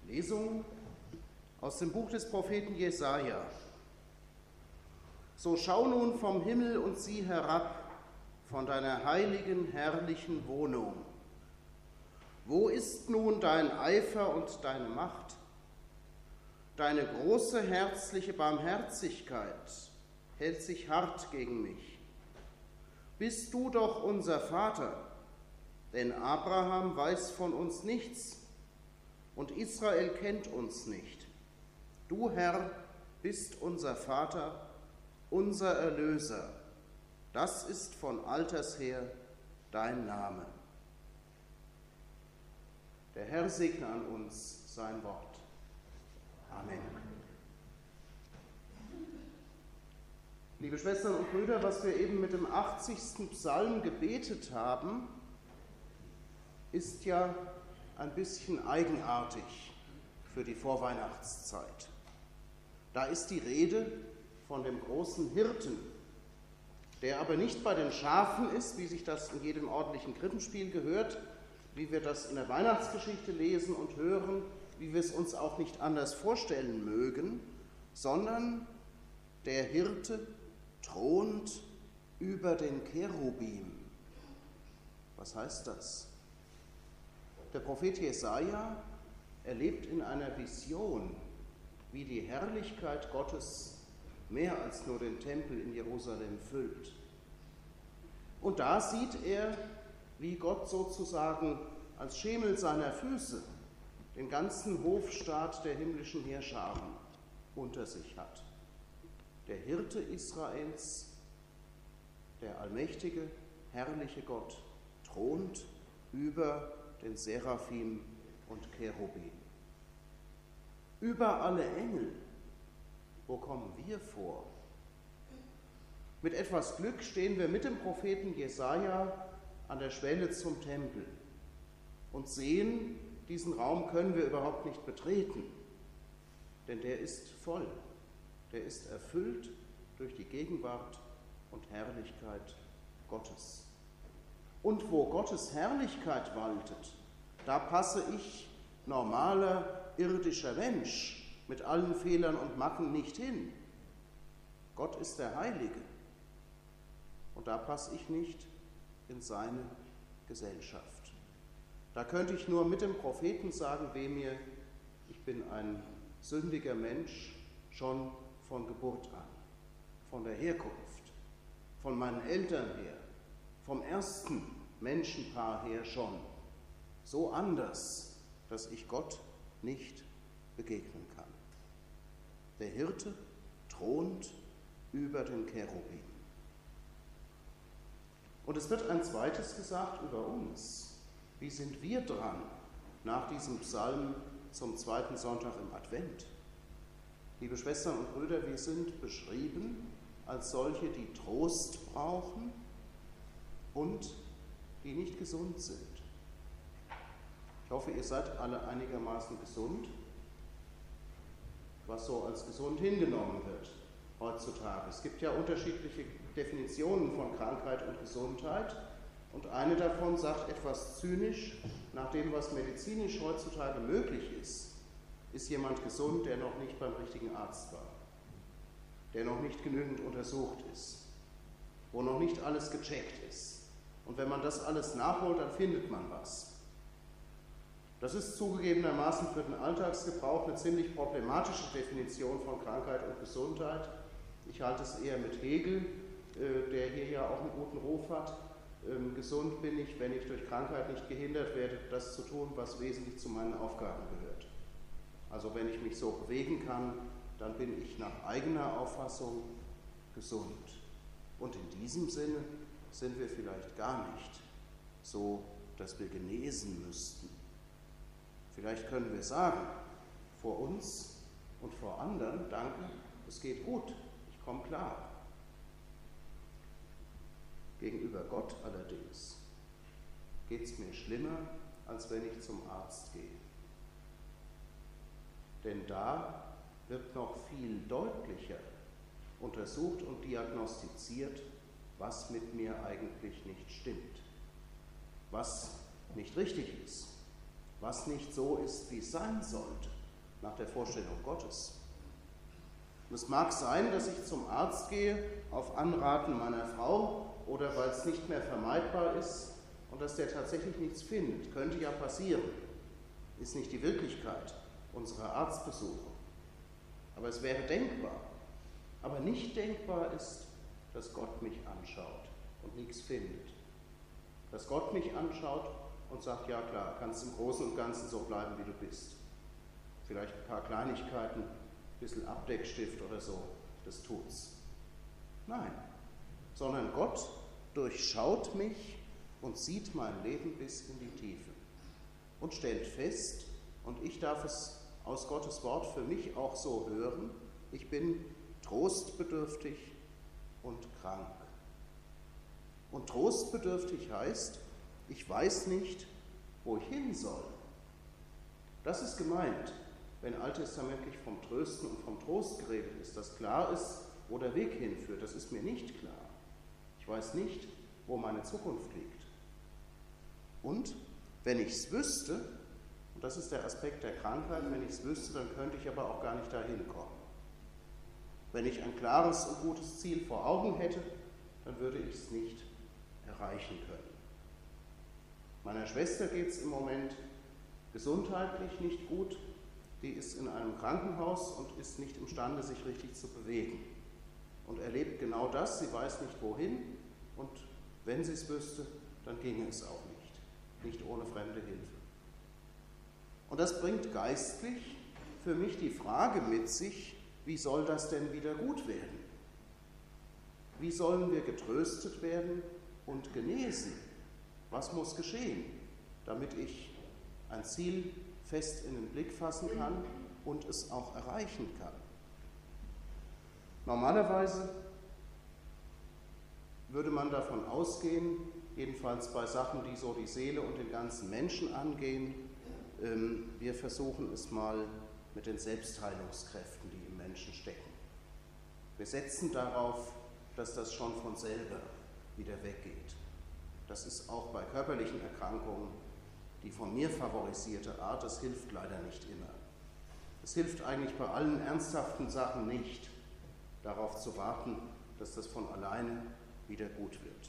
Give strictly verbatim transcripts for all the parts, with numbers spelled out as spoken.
Lesung aus dem Buch des Propheten Jesaja. So schau nun vom Himmel und sieh herab von deiner heiligen, herrlichen Wohnung. Wo ist nun dein Eifer und deine Macht? Deine große herzliche Barmherzigkeit hält sich hart gegen mich. Bist du doch unser Vater, denn Abraham weiß von uns nichts und Israel kennt uns nicht. Du, Herr, bist unser Vater, unser Erlöser. Das ist von alters her dein Name. Der Herr segne an uns sein Wort. Amen. Liebe Schwestern und Brüder, was wir eben mit dem achtzigsten Psalm gebetet haben, ist ja ein bisschen eigenartig für die Vorweihnachtszeit. Da ist die Rede von dem großen Hirten, der aber nicht bei den Schafen ist, wie sich das in jedem ordentlichen Krippenspiel gehört, wie wir das in der Weihnachtsgeschichte lesen und hören, wie wir es uns auch nicht anders vorstellen mögen, sondern der Hirte thront über den Cherubim. Was heißt das? Der Prophet Jesaja erlebt in einer Vision, wie die Herrlichkeit Gottes mehr als nur den Tempel in Jerusalem füllt. Und da sieht er, wie Gott sozusagen als Schemel seiner Füße den ganzen Hofstaat der himmlischen Heerscharen unter sich hat. Der Hirte Israels, der allmächtige, herrliche Gott, thront über den Seraphim und Cherubim. Über alle Engel, wo kommen wir vor? Mit etwas Glück stehen wir mit dem Propheten Jesaja an der Schwelle zum Tempel und sehen, diesen Raum können wir überhaupt nicht betreten, denn der ist voll, der ist erfüllt durch die Gegenwart und Herrlichkeit Gottes. Und wo Gottes Herrlichkeit waltet, da passe ich, normaler irdischer Mensch, mit allen Fehlern und Macken nicht hin. Gott ist der Heilige und da passe ich nicht in seine Gesellschaft. Da könnte ich nur mit dem Propheten sagen, weh mir, ich bin ein sündiger Mensch, schon von Geburt an, von der Herkunft, von meinen Eltern her, vom ersten Menschenpaar her schon, so anders, dass ich Gott nicht begegnen kann. Der Hirte thront über den Cherubim. Und es wird ein zweites gesagt über uns. Wie sind wir dran nach diesem Psalm zum zweiten Sonntag im Advent? Liebe Schwestern und Brüder, wir sind beschrieben als solche, die Trost brauchen und die nicht gesund sind. Ich hoffe, ihr seid alle einigermaßen gesund, was so als gesund hingenommen wird heutzutage. Es gibt ja unterschiedliche Definitionen von Krankheit und Gesundheit. Und eine davon sagt etwas zynisch, nach dem, was medizinisch heutzutage möglich ist, ist jemand gesund, der noch nicht beim richtigen Arzt war, der noch nicht genügend untersucht ist, wo noch nicht alles gecheckt ist. Und wenn man das alles nachholt, dann findet man was. Das ist zugegebenermaßen für den Alltagsgebrauch eine ziemlich problematische Definition von Krankheit und Gesundheit. Ich halte es eher mit Hegel, der hier ja auch einen guten Ruf hat. Gesund bin ich, wenn ich durch Krankheit nicht gehindert werde, das zu tun, was wesentlich zu meinen Aufgaben gehört. Also wenn ich mich so bewegen kann, dann bin ich nach eigener Auffassung gesund. Und in diesem Sinne sind wir vielleicht gar nicht so, dass wir genesen müssten. Vielleicht können wir sagen, vor uns und vor anderen, danke, es geht gut, ich komme klar. Gegenüber Gott allerdings geht es mir schlimmer, als wenn ich zum Arzt gehe. Denn da wird noch viel deutlicher untersucht und diagnostiziert, was mit mir eigentlich nicht stimmt, was nicht richtig ist, was nicht so ist, wie es sein sollte. nach der Vorstellung Gottes. Und es mag sein, dass ich zum Arzt gehe auf Anraten meiner Frau oder weil es nicht mehr vermeidbar ist und dass der tatsächlich nichts findet. Könnte ja passieren. Ist nicht die Wirklichkeit unserer Arztbesuche. Aber es wäre denkbar. Aber nicht denkbar ist, dass Gott mich anschaut und nichts findet. Dass Gott mich anschaut und sagt, ja klar, kannst im Großen und Ganzen so bleiben, wie du bist. Vielleicht ein paar Kleinigkeiten, ein bisschen Abdeckstift oder so, das tut's. Nein, sondern Gott durchschaut mich und sieht mein Leben bis in die Tiefe und stellt fest, und ich darf es aus Gottes Wort für mich auch so hören, ich bin trostbedürftig und krank. Und trostbedürftig heißt, ich weiß nicht, wo ich hin soll. Das ist gemeint, wenn alttestamentlich vom Trösten und vom Trost geredet ist, dass klar ist, wo der Weg hinführt. Das ist mir nicht klar. Ich weiß nicht, wo meine Zukunft liegt. Und wenn ich es wüsste, und das ist der Aspekt der Krankheit, wenn ich es wüsste, dann könnte ich aber auch gar nicht dahin kommen. Wenn ich ein klares und gutes Ziel vor Augen hätte, dann würde ich es nicht erreichen können. Meiner Schwester geht es im Moment gesundheitlich nicht gut. Die ist in einem Krankenhaus und ist nicht imstande, sich richtig zu bewegen. Und erlebt genau das, sie weiß nicht wohin, und wenn sie es wüsste, dann ginge es auch nicht, nicht ohne fremde Hilfe. Und das bringt geistlich für mich die Frage mit sich, wie soll das denn wieder gut werden? Wie sollen wir getröstet werden und genesen? Was muss geschehen, damit ich ein Ziel fest in den Blick fassen kann und es auch erreichen kann? Normalerweise würde man davon ausgehen, jedenfalls bei Sachen, die so die Seele und den ganzen Menschen angehen, ähm, wir versuchen es mal mit den Selbstheilungskräften, die im Menschen stecken. Wir setzen darauf, dass das schon von selber wieder weggeht. Das ist auch bei körperlichen Erkrankungen die von mir favorisierte Art, das hilft leider nicht immer. Es hilft eigentlich bei allen ernsthaften Sachen nicht, darauf zu warten, dass das von alleine wieder gut wird.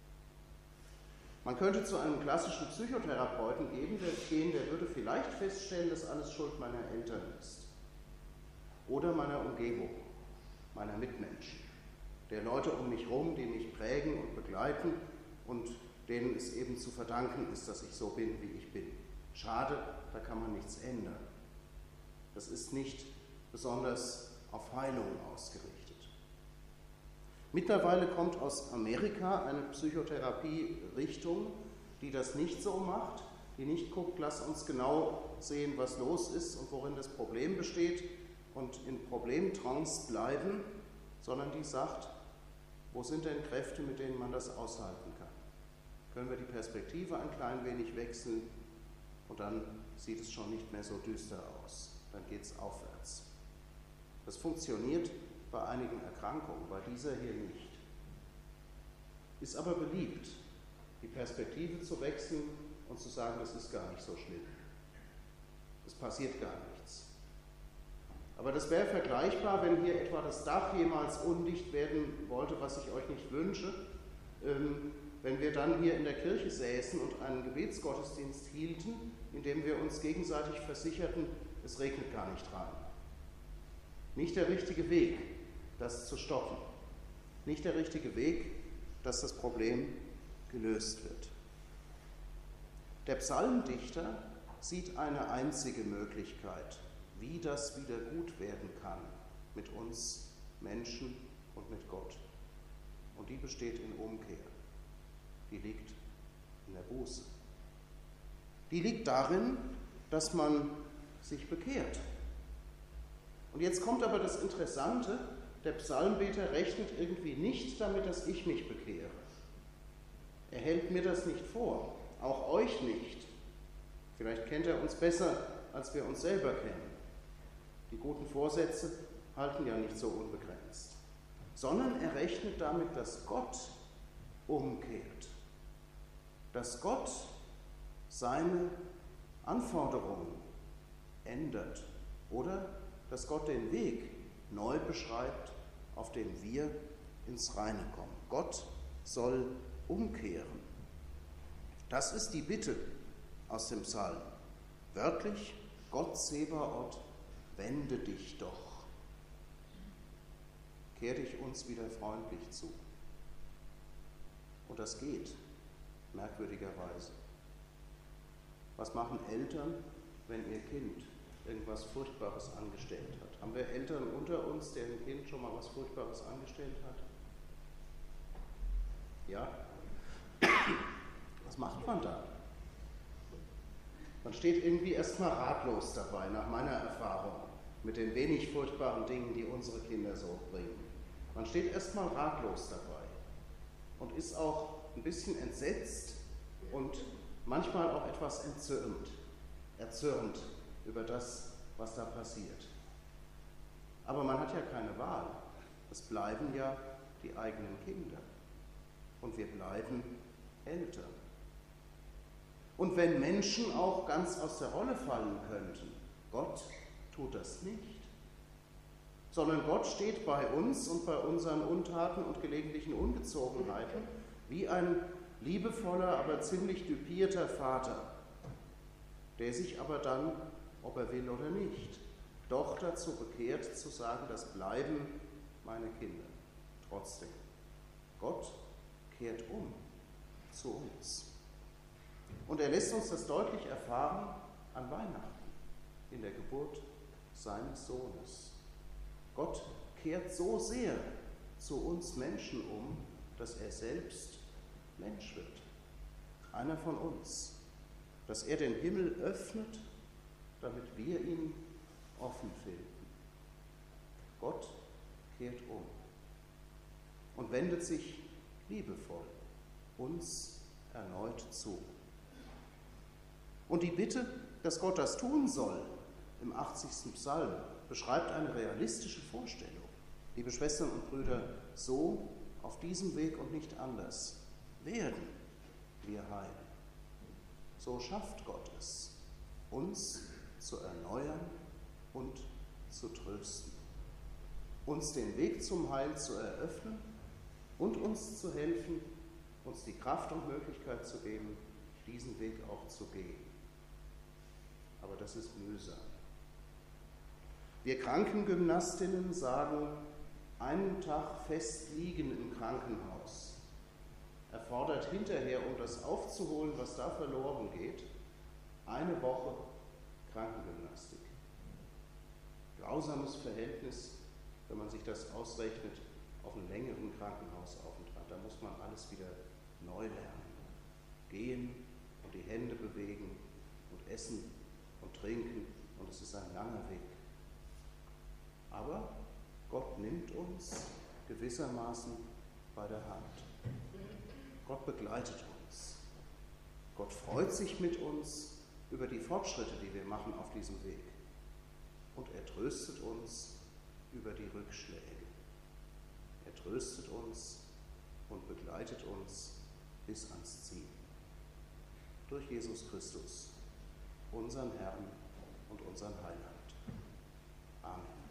Man könnte zu einem klassischen Psychotherapeuten gehen, der würde vielleicht feststellen, dass alles Schuld meiner Eltern ist oder meiner Umgebung, meiner Mitmenschen, der Leute um mich herum, die mich prägen und begleiten und denen es eben zu verdanken ist, dass ich so bin, wie ich bin. Schade, da kann man nichts ändern. Das ist nicht besonders auf Heilung ausgerichtet. Mittlerweile kommt aus Amerika eine Psychotherapie-Richtung, die das nicht so macht, die nicht guckt, lass uns genau sehen, was los ist und worin das Problem besteht und in Problemtrance bleiben, sondern die sagt, wo sind denn Kräfte, mit denen man das aushalten kann? Können wir die Perspektive ein klein wenig wechseln und dann sieht es schon nicht mehr so düster aus. Dann geht es aufwärts. Das funktioniert bei einigen Erkrankungen, bei dieser hier nicht. Ist aber beliebt, die Perspektive zu wechseln und zu sagen, das ist gar nicht so schlimm. Es passiert gar nichts. Aber das wäre vergleichbar, wenn hier etwa das Dach jemals undicht werden wollte, was ich euch nicht wünsche, ähm, wenn wir dann hier in der Kirche säßen und einen Gebetsgottesdienst hielten, in dem wir uns gegenseitig versicherten, es regnet gar nicht rein. Nicht der richtige Weg, das zu stoppen. Nicht der richtige Weg, dass das Problem gelöst wird. Der Psalmdichter sieht eine einzige Möglichkeit, wie das wieder gut werden kann mit uns Menschen und mit Gott. Und die besteht in Umkehr. Die liegt in der Buße. Die liegt darin, dass man sich bekehrt. Und jetzt kommt aber das Interessante, der Psalmbeter rechnet irgendwie nicht damit, dass ich mich bekehre. Er hält mir das nicht vor, auch euch nicht. Vielleicht kennt er uns besser, als wir uns selber kennen. Die guten Vorsätze halten ja nicht so unbegrenzt. Sondern er rechnet damit, dass Gott umkehrt. Dass Gott seine Anforderungen ändert Oder dass Gott den Weg neu beschreibt, auf dem wir ins Reine kommen. Gott soll umkehren. Das ist die Bitte aus dem Psalm. Wörtlich, Gott Zebaoth, wende dich doch. Kehr dich uns wieder freundlich zu. Und das geht, merkwürdigerweise. Was machen Eltern, wenn ihr Kind irgendwas Furchtbares angestellt hat? Haben wir Eltern unter uns, deren Kind schon mal was Furchtbares angestellt hat? Ja? Was macht man da? Man steht irgendwie erstmal ratlos dabei, nach meiner Erfahrung, mit den wenig furchtbaren Dingen, die unsere Kinder so bringen. Man steht erstmal ratlos dabei und ist auch ein bisschen entsetzt und manchmal auch etwas entzürnt, erzürnt über das, was da passiert. Aber man hat ja keine Wahl. Es bleiben ja die eigenen Kinder. Und wir bleiben Eltern. Und wenn Menschen auch ganz aus der Rolle fallen könnten, Gott tut das nicht. Sondern Gott steht bei uns und bei unseren Untaten und gelegentlichen Ungezogenheiten wie ein liebevoller, aber ziemlich düpierter Vater, der sich aber dann, ob er will oder nicht, doch dazu bekehrt zu sagen, das bleiben meine Kinder. Trotzdem, Gott kehrt um zu uns. Und er lässt uns das deutlich erfahren an Weihnachten, in der Geburt seines Sohnes. Gott kehrt so sehr zu uns Menschen um, dass er selbst Mensch wird, einer von uns, dass er den Himmel öffnet, damit wir ihn offen finden. Gott kehrt um und wendet sich liebevoll uns erneut zu. Und die Bitte, dass Gott das tun soll, im achtzigsten Psalm, beschreibt eine realistische Vorstellung. Liebe Schwestern und Brüder, so auf diesem Weg und nicht anders werden wir heil. So schafft Gott es, uns zu erneuern und zu trösten, uns den Weg zum Heil zu eröffnen und uns zu helfen, uns die Kraft und Möglichkeit zu geben, diesen Weg auch zu gehen. Aber das ist mühsam. Wir Krankengymnastinnen sagen, einen Tag fest liegen im Krankenhaus erfordert hinterher, um das aufzuholen, was da verloren geht, eine Woche Krankengymnastik. Grausames Verhältnis, wenn man sich das ausrechnet, auf einen längeren Krankenhausaufenthalt. Da muss man alles wieder neu lernen. Gehen und die Hände bewegen und essen und trinken, und es ist ein langer Weg. Aber Gott nimmt uns gewissermaßen bei der Hand. Gott begleitet uns. Gott freut sich mit uns über die Fortschritte, die wir machen auf diesem Weg. Und er tröstet uns über die Rückschläge. Er tröstet uns und begleitet uns bis ans Ziel. Durch Jesus Christus, unseren Herrn und unseren Heiland. Amen.